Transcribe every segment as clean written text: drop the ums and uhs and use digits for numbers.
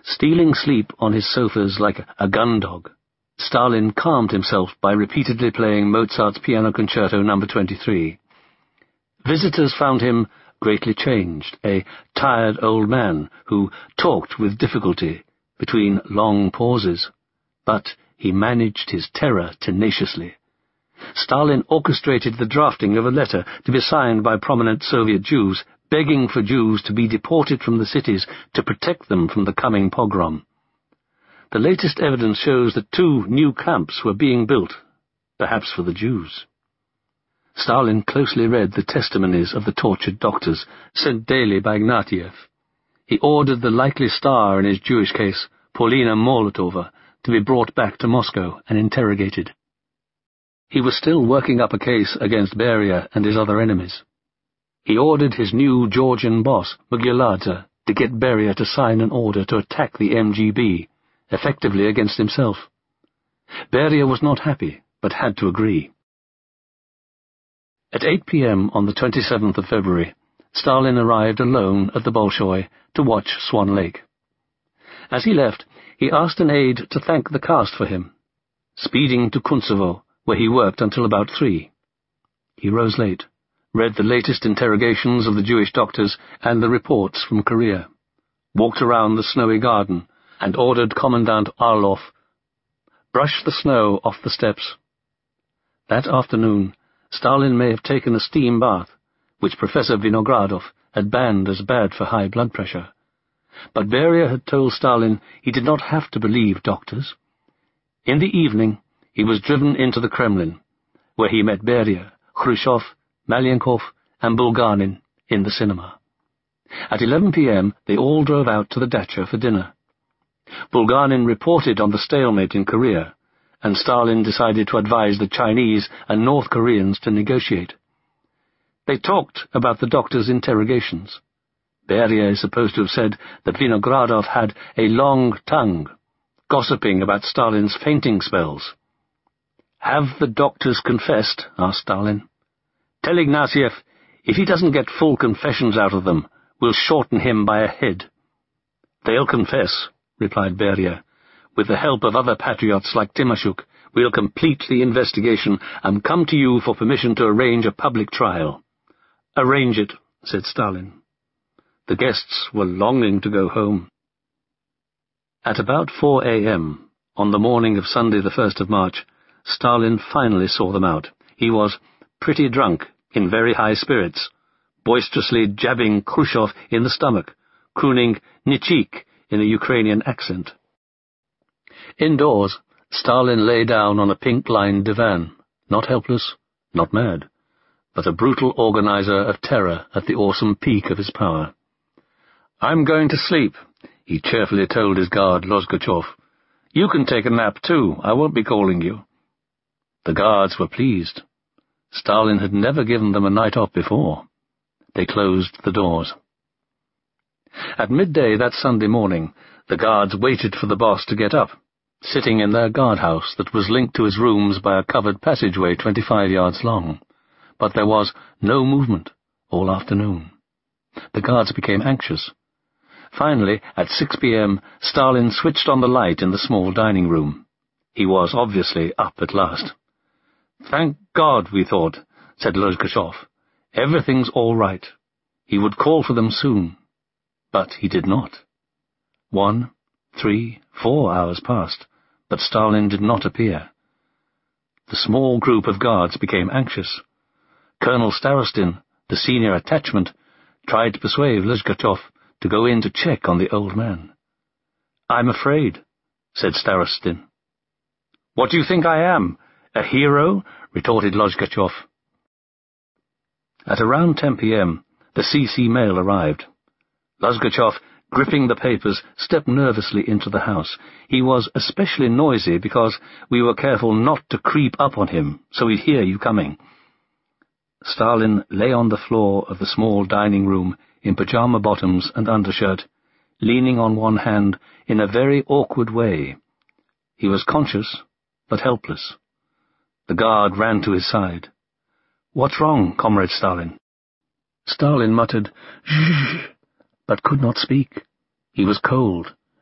Stealing sleep on his sofas like a gun dog, Stalin calmed himself by repeatedly playing Mozart's Piano Concerto No. 23. Visitors found him greatly changed, a tired old man who talked with difficulty between long pauses, but he managed his terror tenaciously. Stalin orchestrated the drafting of a letter to be signed by prominent Soviet Jews, begging for Jews to be deported from the cities to protect them from the coming pogrom. The latest evidence shows that 2 new camps were being built, perhaps for the Jews. Stalin closely read the testimonies of the tortured doctors, sent daily by Ignatiev. He ordered the likely star in his Jewish case, Paulina Molotova, to be brought back to Moscow and interrogated. He was still working up a case against Beria and his other enemies. He ordered his new Georgian boss, Mugiladze, to get Beria to sign an order to attack the MGB, effectively against himself. Beria was not happy, but had to agree. At 8 p.m. on the 27th of February, Stalin arrived alone at the Bolshoi to watch Swan Lake. As he left, he asked an aide to thank the cast for him, speeding to Kuntsevo, where he worked until about 3. He rose late, read the latest interrogations of the Jewish doctors and the reports from Korea, walked around the snowy garden, and ordered Commandant Orlov, "Brush the snow off the steps." That afternoon, Stalin may have taken a steam bath, which Professor Vinogradov had banned as bad for high blood pressure. But Beria had told Stalin he did not have to believe doctors. In the evening, he was driven into the Kremlin, where he met Beria, Khrushchev, Malyankov, and Bulganin in the cinema. At 11 p.m., they all drove out to the dacha for dinner. Bulganin reported on the stalemate in Korea, and Stalin decided to advise the Chinese and North Koreans to negotiate. They talked about the doctor's interrogations. Beria is supposed to have said that Vinogradov had a long tongue, gossiping about Stalin's fainting spells. "Have the doctors confessed?" asked Stalin. "Tell Ignatiev, if he doesn't get full confessions out of them, we'll shorten him by a head." "They'll confess," replied Beria. "With the help of other patriots like Timashuk, we'll complete the investigation and come to you for permission to arrange a public trial." "Arrange it," said Stalin. The guests were longing to go home. At about 4 a.m., on the morning of Sunday the 1st of March, Stalin finally saw them out. He was pretty drunk, in very high spirits, boisterously jabbing Khrushchev in the stomach, crooning "Nichik" in a Ukrainian accent. Indoors, Stalin lay down on a pink-lined divan, not helpless, not mad, but a brutal organizer of terror at the awesome peak of his power. "I'm going to sleep," he cheerfully told his guard, Lozgachev. "You can take a nap too, I won't be calling you." The guards were pleased. Stalin had never given them a night off before. They closed the doors. At midday that Sunday morning, the guards waited for the boss to get up, sitting in their guardhouse that was linked to his rooms by a covered passageway 25 yards long. But there was no movement all afternoon. The guards became anxious. Finally, at 6 p.m., Stalin switched on the light in the small dining room. He was obviously up at last. "Thank God, we thought," said Lozgachev. "Everything's all right." He would call for them soon. But he did not. 1, 3, 4 hours passed, but Stalin did not appear. The small group of guards became anxious. Colonel Starostin, the senior attachment, tried to persuade Lozgachev to go in to check on the old man. "I'm afraid," said Starostin. "What do you think I am? A hero?" retorted Lozgachev. At around 10 p.m., the CC mail arrived. Lozgachev, gripping the papers, stepped nervously into the house. He was especially noisy because we were careful not to creep up on him, so he'd hear you coming. Stalin lay on the floor of the small dining room in pyjama bottoms and undershirt, leaning on one hand in a very awkward way. He was conscious, but helpless. The guard ran to his side. "What's wrong, Comrade Stalin?" Stalin muttered, "Zhuzh," but could not speak. He was cold,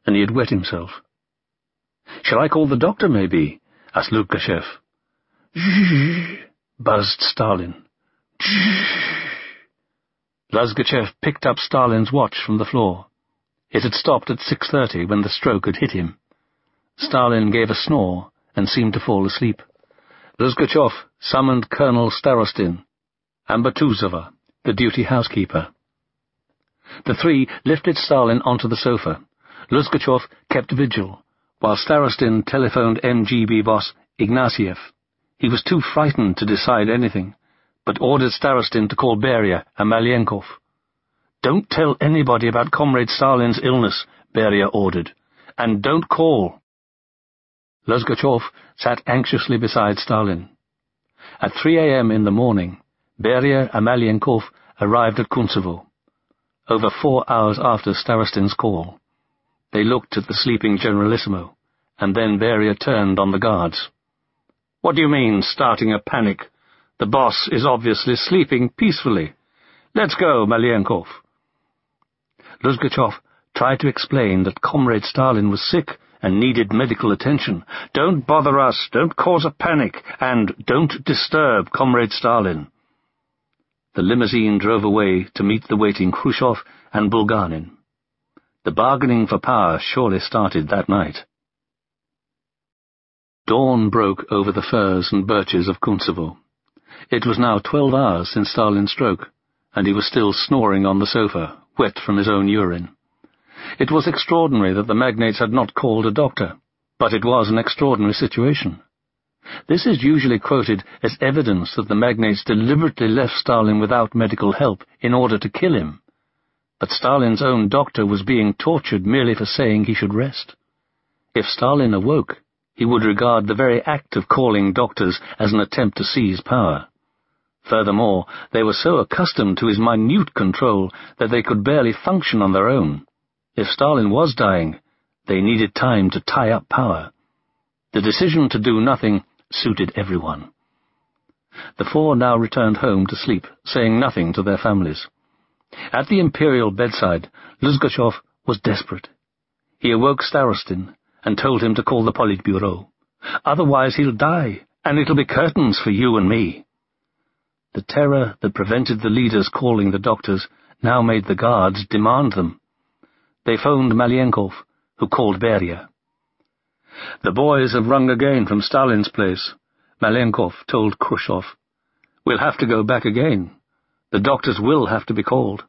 and he had wet himself. "Shall I call the doctor, maybe?" asked Lutgashev. "Zhzh," buzzed Stalin. "Zhzh." Luzgachev picked up Stalin's watch from the floor. It had stopped at 6:30 when the stroke had hit him. Stalin gave a snore and seemed to fall asleep. Luzgachev summoned Colonel Starostin and Batuzova, the duty housekeeper. The three lifted Stalin onto the sofa. Luzgachev kept vigil, while Starostin telephoned MGB boss Ignatiev. He was too frightened to decide anything, but ordered Starostin to call Beria and Malyenkov. "Don't tell anybody about Comrade Stalin's illness," Beria ordered, "and don't call." Luzgachev sat anxiously beside Stalin. At 3 a.m. in the morning, Beria and Malyenkov arrived at Kuntsevo, over 4 hours after Starostin's call. They looked at the sleeping Generalissimo, and then Beria turned on the guards. "What do you mean, starting a panic? The boss is obviously sleeping peacefully. Let's go, Malyenkov." Luzgachev tried to explain that Comrade Stalin was sick and needed medical attention. "Don't bother us, don't cause a panic, and don't disturb Comrade Stalin." The limousine drove away to meet the waiting Khrushchev and Bulganin. The bargaining for power surely started that night. Dawn broke over the firs and birches of Kuntsevo. It was now 12 hours since Stalin's stroke, and he was still snoring on the sofa, wet from his own urine. It was extraordinary that the magnates had not called a doctor, but it was an extraordinary situation. This is usually quoted as evidence that the magnates deliberately left Stalin without medical help in order to kill him. But Stalin's own doctor was being tortured merely for saying he should rest. If Stalin awoke, he would regard the very act of calling doctors as an attempt to seize power. Furthermore, they were so accustomed to his minute control that they could barely function on their own. If Stalin was dying, they needed time to tie up power. The decision to do nothing suited everyone. The four now returned home to sleep, saying nothing to their families. At the imperial bedside, Luzgachev was desperate. He awoke Starostin and told him to call the Politburo. "Otherwise he'll die, and it'll be curtains for you and me." The terror that prevented the leaders calling the doctors now made the guards demand them. They phoned Malyenkov, who called Beria. "The boys have rung again from Stalin's place," Malyenkov told Khrushchev. "We'll have to go back again. The doctors will have to be called."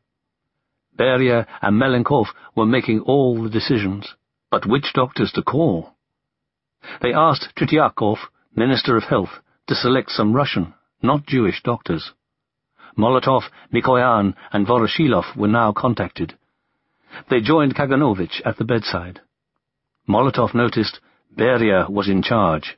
Beria and Malyenkov were making all the decisions, but which doctors to call? They asked Tretiakov, Minister of Health, to select some Russian, not Jewish doctors. Molotov, Mikoyan, and Voroshilov were now contacted. They joined Kaganovich at the bedside. Molotov noticed Beria was in charge.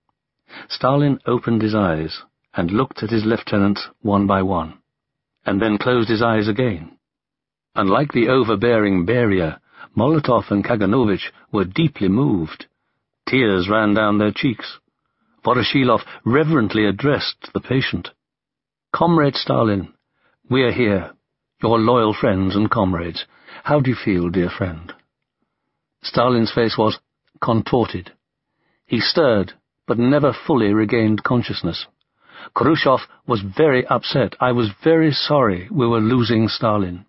Stalin opened his eyes and looked at his lieutenants one by one, and then closed his eyes again. Unlike the overbearing Beria, Molotov and Kaganovich were deeply moved. Tears ran down their cheeks. Voroshilov reverently addressed the patient. "Comrade Stalin, we are here, your loyal friends and comrades. How do you feel, dear friend?" Stalin's face was contorted. He stirred, but never fully regained consciousness. Khrushchev was very upset. "I was very sorry we were losing Stalin."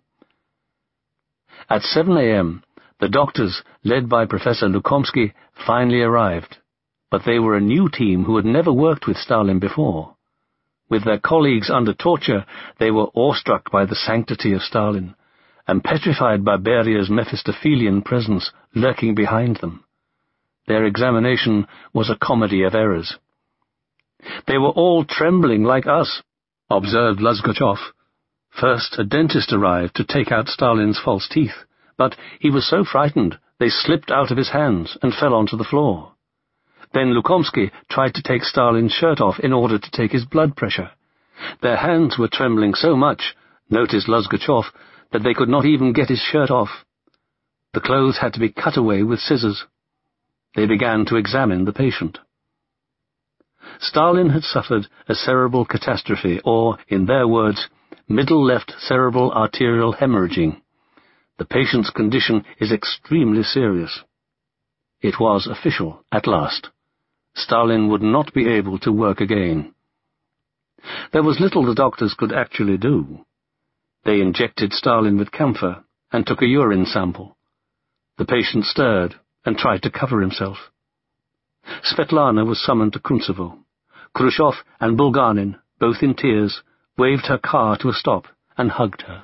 At 7 a.m., the doctors, led by Professor Lukomsky, finally arrived, but they were a new team who had never worked with Stalin before. With their colleagues under torture, they were awestruck by the sanctity of Stalin, and petrified by Beria's Mephistophelian presence lurking behind them. Their examination was a comedy of errors. "They were all trembling like us," observed Luzgachev. First, a dentist arrived to take out Stalin's false teeth, but he was so frightened they slipped out of his hands and fell onto the floor. Then Lukomsky tried to take Stalin's shirt off in order to take his blood pressure. Their hands were trembling so much, noticed Luzgachev, that they could not even get his shirt off. The clothes had to be cut away with scissors. They began to examine the patient. Stalin had suffered a cerebral catastrophe, or, in their words, middle left cerebral arterial hemorrhaging. The patient's condition is extremely serious. It was official at last. Stalin would not be able to work again. There was little the doctors could actually do. They injected Stalin with camphor and took a urine sample. The patient stirred and tried to cover himself. Svetlana was summoned to Kuntsevo. Khrushchev and Bulganin, both in tears, waved her car to a stop and hugged her.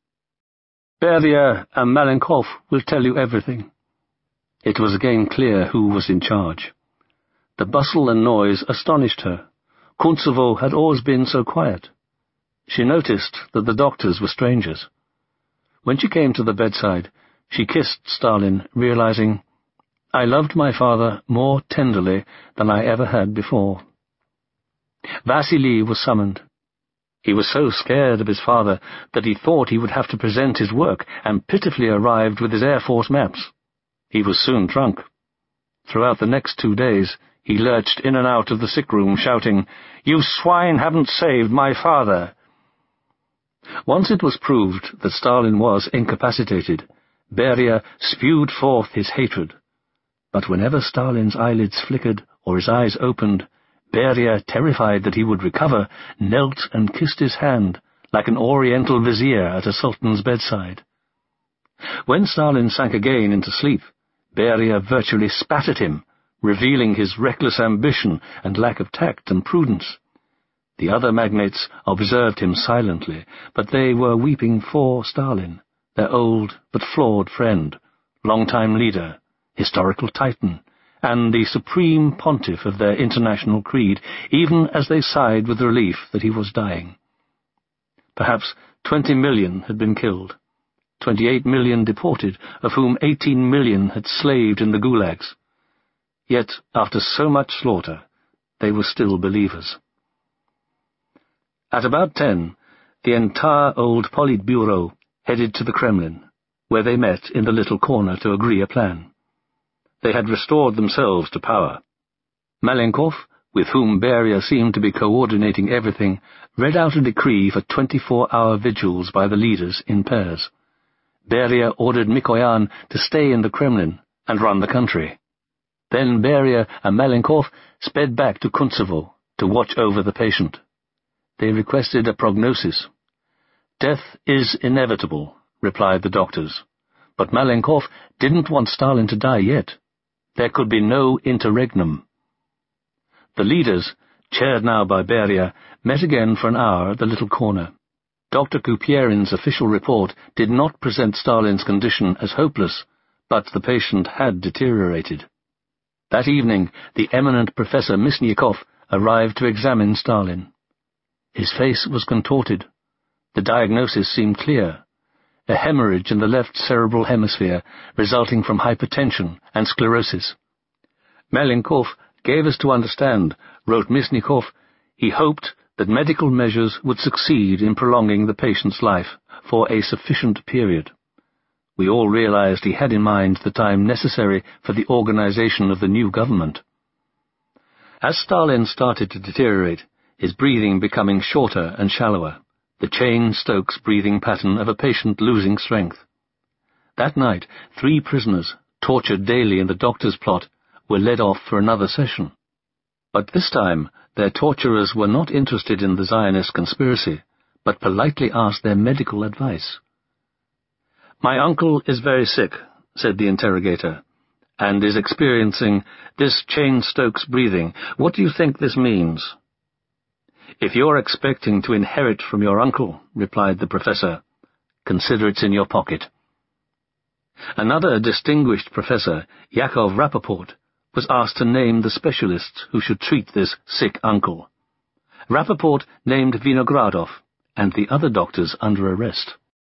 "Beria and Malenkov will tell you everything." It was again clear who was in charge. The bustle and noise astonished her. Kuntsevo had always been so quiet. She noticed that the doctors were strangers. When she came to the bedside, she kissed Stalin, realizing, "I loved my father more tenderly than I ever had before." Vasily was summoned. He was so scared of his father that he thought he would have to present his work, and pitifully arrived with his Air Force maps. He was soon drunk. Throughout the next 2 days, he lurched in and out of the sick room, shouting, "You swine haven't saved my father!" Once it was proved that Stalin was incapacitated, Beria spewed forth his hatred. But whenever Stalin's eyelids flickered or his eyes opened, Beria, terrified that he would recover, knelt and kissed his hand, like an oriental vizier at a sultan's bedside. When Stalin sank again into sleep, Beria virtually spat at him, revealing his reckless ambition and lack of tact and prudence. The other magnates observed him silently, but they were weeping for Stalin, their old but flawed friend, long-time leader, historical titan, and the supreme pontiff of their international creed, even as they sighed with relief that he was dying. Perhaps 20 million had been killed, 28 million deported, of whom 18 million had slaved in the gulags. Yet, after so much slaughter, they were still believers. At about 10, the entire old Politburo headed to the Kremlin, where they met in the little corner to agree a plan. They had restored themselves to power. Malenkov, with whom Beria seemed to be coordinating everything, read out a decree for 24-hour vigils by the leaders in pairs. Beria ordered Mikoyan to stay in the Kremlin and run the country. Then Beria and Malenkov sped back to Kuntsevo to watch over the patient. They requested a prognosis. "Death is inevitable," replied the doctors. But Malenkov didn't want Stalin to die yet. There could be no interregnum. The leaders, chaired now by Beria, met again for an hour at the little corner. Dr. Kupierin's official report did not present Stalin's condition as hopeless, but the patient had deteriorated. That evening, the eminent Professor Misnyakov arrived to examine Stalin. His face was contorted. The diagnosis seemed clear: a hemorrhage in the left cerebral hemisphere resulting from hypertension and sclerosis. Malenkov gave us to understand, wrote Misnyakov, he hoped that medical measures would succeed in prolonging the patient's life for a sufficient period. We all realized he had in mind the time necessary for the organization of the new government. As Stalin started to deteriorate, his breathing becoming shorter and shallower, the Cheyne-Stokes breathing pattern of a patient losing strength. That night, 3 prisoners, tortured daily in the doctor's plot, were led off for another session. But this time, their torturers were not interested in the Zionist conspiracy, but politely asked their medical advice. "My uncle is very sick," said the interrogator, "and is experiencing this Cheyne-Stokes breathing. What do you think this means?" "If you're expecting to inherit from your uncle," replied the professor, "consider it's in your pocket." Another distinguished professor, Yakov Rappaport, was asked to name the specialists who should treat this sick uncle. Rappaport named Vinogradov and the other doctors under arrest.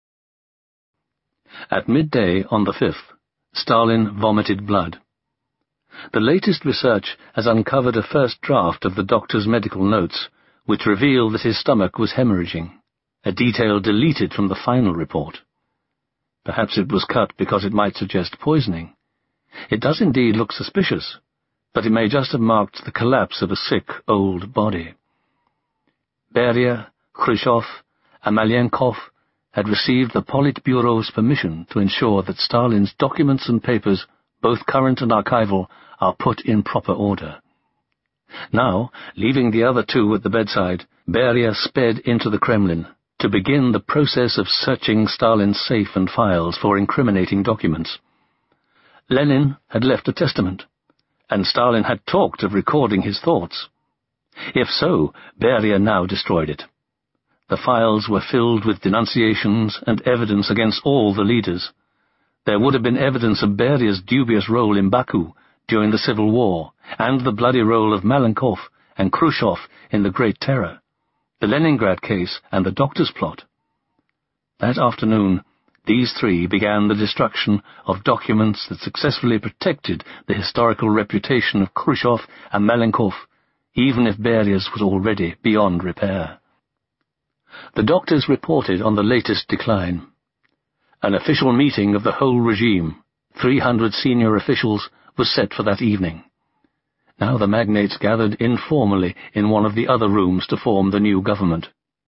At midday on the 5th, Stalin vomited blood. The latest research has uncovered a first draft of the doctor's medical notes, which reveal that his stomach was hemorrhaging, a detail deleted from the final report. Perhaps it was cut because it might suggest poisoning. It does indeed look suspicious, but it may just have marked the collapse of a sick, old body. Beria, Khrushchev, and Malenkov had received the Politburo's permission to ensure that Stalin's documents and papers, both current and archival, are put in proper order. Now, leaving the other two at the bedside, Beria sped into the Kremlin to begin the process of searching Stalin's safe and files for incriminating documents. Lenin had left a testament, and Stalin had talked of recording his thoughts. If so, Beria now destroyed it. The files were filled with denunciations and evidence against all the leaders. There would have been evidence of Beria's dubious role in Baku during the Civil War, and the bloody role of Malenkov and Khrushchev in the Great Terror, the Leningrad case and the doctor's plot. That afternoon, these three began the destruction of documents that successfully protected the historical reputation of Khrushchev and Malenkov, even if Beria's was already beyond repair. The doctors reported on the latest decline. An official meeting of the whole regime, 300 senior officials, was set for that evening. Now the magnates gathered informally in one of the other rooms to form the new government.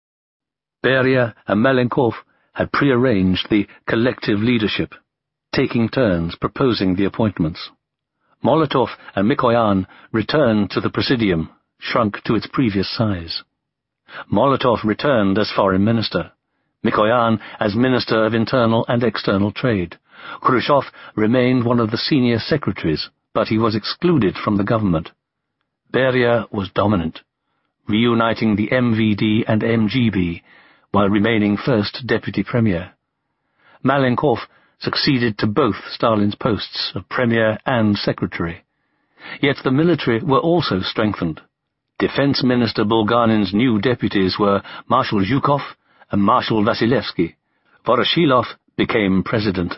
Beria and Malenkov had prearranged the collective leadership, taking turns proposing the appointments. Molotov and Mikoyan returned to the Presidium, shrunk to its previous size. Molotov returned as foreign minister, Mikoyan as Minister of Internal and External Trade. Khrushchev remained one of the senior secretaries, but he was excluded from the government. Beria was dominant, reuniting the MVD and MGB, while remaining first deputy premier. Malenkov succeeded to both Stalin's posts of premier and secretary. Yet the military were also strengthened. Defense Minister Bulganin's new deputies were Marshal Zhukov and Marshal Vasilevsky. Voroshilov became president.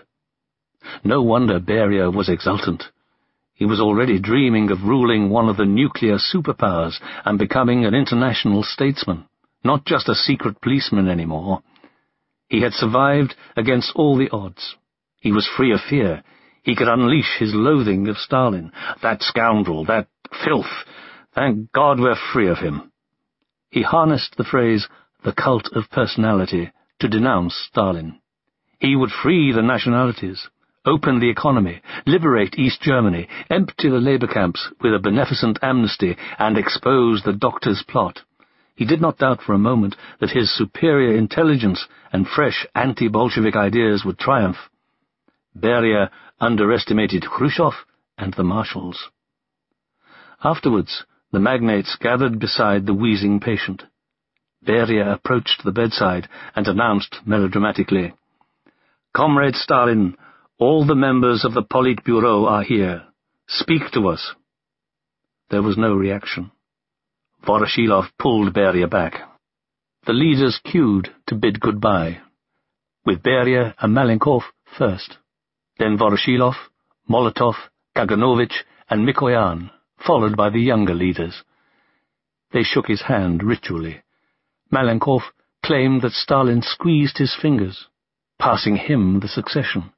No wonder Beria was exultant. He was already dreaming of ruling one of the nuclear superpowers and becoming an international statesman, not just a secret policeman anymore. He had survived against all the odds. He was free of fear. He could unleash his loathing of Stalin. That scoundrel, that filth. Thank God we're free of him. He harnessed the phrase, the cult of personality, to denounce Stalin. He would free the nationalities, open the economy, liberate East Germany, empty the labor camps with a beneficent amnesty, and expose the doctor's plot. He did not doubt for a moment that his superior intelligence and fresh anti-Bolshevik ideas would triumph. Beria underestimated Khrushchev and the marshals. Afterwards, the magnates gathered beside the wheezing patient. Beria approached the bedside and announced melodramatically, "Comrade Stalin, all the members of the Politburo are here. Speak to us." There was no reaction. Voroshilov pulled Beria back. The leaders queued to bid goodbye, with Beria and Malenkov first, then Voroshilov, Molotov, Kaganovich, and Mikoyan, followed by the younger leaders. They shook his hand ritually. Malenkov claimed that Stalin squeezed his fingers, passing him the succession.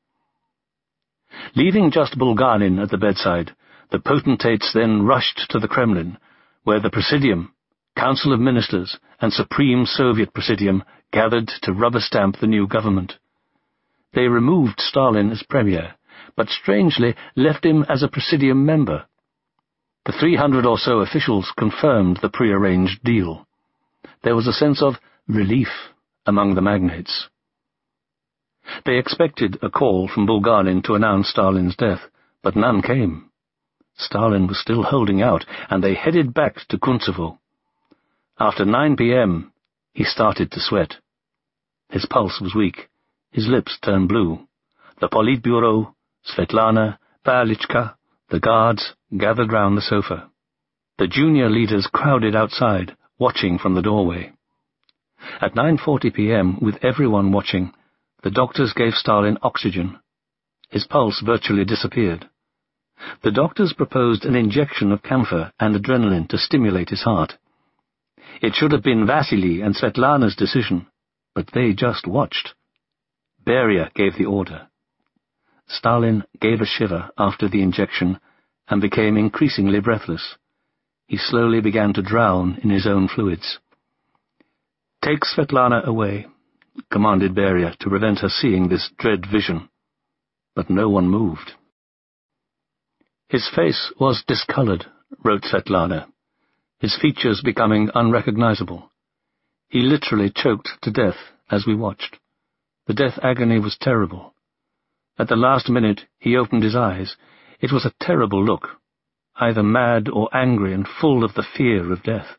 Leaving just Bulganin at the bedside, the potentates then rushed to the Kremlin, where the Presidium, Council of Ministers, and Supreme Soviet Presidium gathered to rubber-stamp the new government. They removed Stalin as premier, but strangely left him as a Presidium member. The 300 or so officials confirmed the prearranged deal. There was a sense of relief among the magnates. They expected a call from Bulganin to announce Stalin's death, but none came. Stalin was still holding out, and they headed back to Kuntsevo. After 9 p.m., he started to sweat. His pulse was weak. His lips turned blue. The Politburo, Svetlana, Pavlichka, the guards gathered round the sofa. The junior leaders crowded outside, watching from the doorway. At 9:40 p.m., with everyone watching, the doctors gave Stalin oxygen. His pulse virtually disappeared. The doctors proposed an injection of camphor and adrenaline to stimulate his heart. It should have been Vasily and Svetlana's decision, but they just watched. Beria gave the order. Stalin gave a shiver after the injection and became increasingly breathless. He slowly began to drown in his own fluids. "Take Svetlana away. commanded Beria to prevent her seeing this dread vision. But no one moved. His face was discoloured, wrote Svetlana, his features becoming unrecognizable. He literally choked to death as we watched. The death agony was terrible. At the last minute he opened his eyes. It was a terrible look, either mad or angry and full of the fear of death.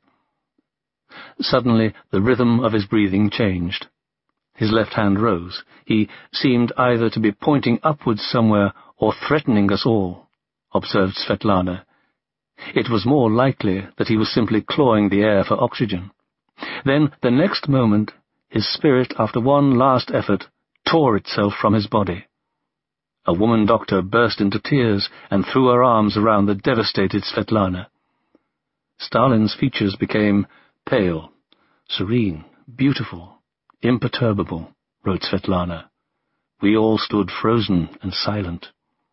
Suddenly the rhythm of his breathing changed. His left hand rose. He seemed either to be pointing upwards somewhere or threatening us all, observed Svetlana. It was more likely that he was simply clawing the air for oxygen. Then, the next moment, his spirit, after one last effort, tore itself from his body. A woman doctor burst into tears and threw her arms around the devastated Svetlana. Stalin's features became pale, serene, beautiful, imperturbable, wrote Svetlana. We all stood frozen and silent.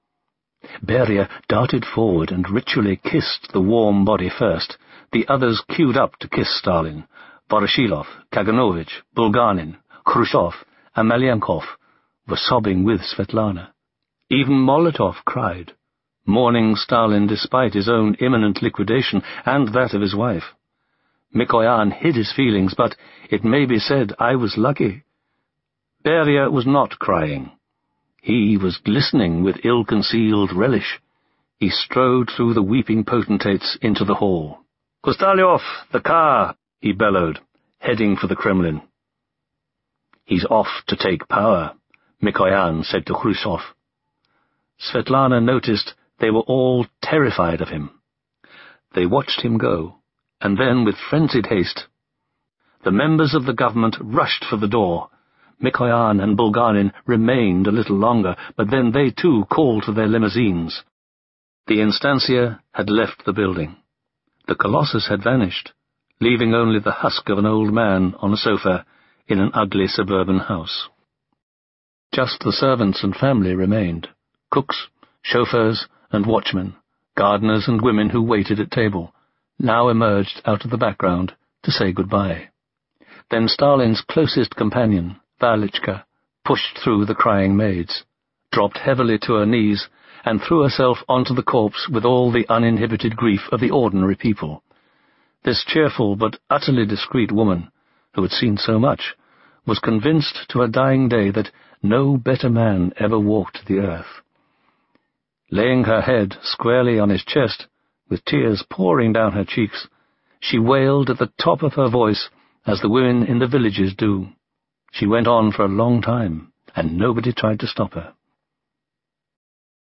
Beria darted forward and ritually kissed the warm body first. The others queued up to kiss Stalin. Voroshilov, Kaganovich, Bulganin, Khrushchev, and Melyankov were sobbing with Svetlana. Even Molotov cried, mourning Stalin despite his own imminent liquidation and that of his wife. Mikoyan hid his feelings, but it may be said I was lucky. Beria was not crying. He was glistening with ill-concealed relish. He strode through the weeping potentates into the hall. "Kostalyov, the car!" he bellowed, heading for the Kremlin. "He's off to take power," Mikoyan said to Khrushchev. Svetlana noticed they were all terrified of him. They watched him go, and then, with frenzied haste, the members of the government rushed for the door. Mikoyan and Bulganin remained a little longer, but then they too called to their limousines. The instancia had left the building. The Colossus had vanished, leaving only the husk of an old man on a sofa in an ugly suburban house. Just the servants and family remained, cooks, chauffeurs, and watchmen, gardeners and women who waited at table, now emerged out of the background to say goodbye. Then Stalin's closest companion, Valichka, pushed through the crying maids, dropped heavily to her knees, and threw herself onto the corpse with all the uninhibited grief of the ordinary people. This cheerful but utterly discreet woman, who had seen so much, was convinced to her dying day that no better man ever walked the earth. Laying her head squarely on his chest, with tears pouring down her cheeks, she wailed at the top of her voice, as the women in the villages do. She went on for a long time, and nobody tried to stop her.